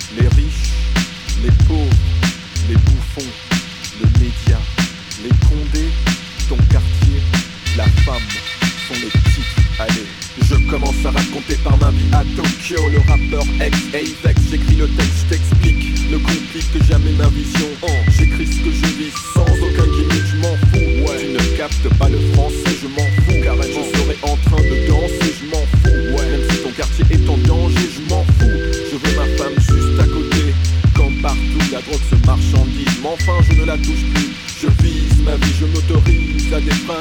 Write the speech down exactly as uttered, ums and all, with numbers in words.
Les riches, les pauvres, les bouffons, le média, les condés, ton quartier, la femme, sont les titres. Allez, je commence à raconter par ma vie à Tokyo. Le rappeur ex-Avex, j'écris le texte, t'explique, ne complique jamais ma vision.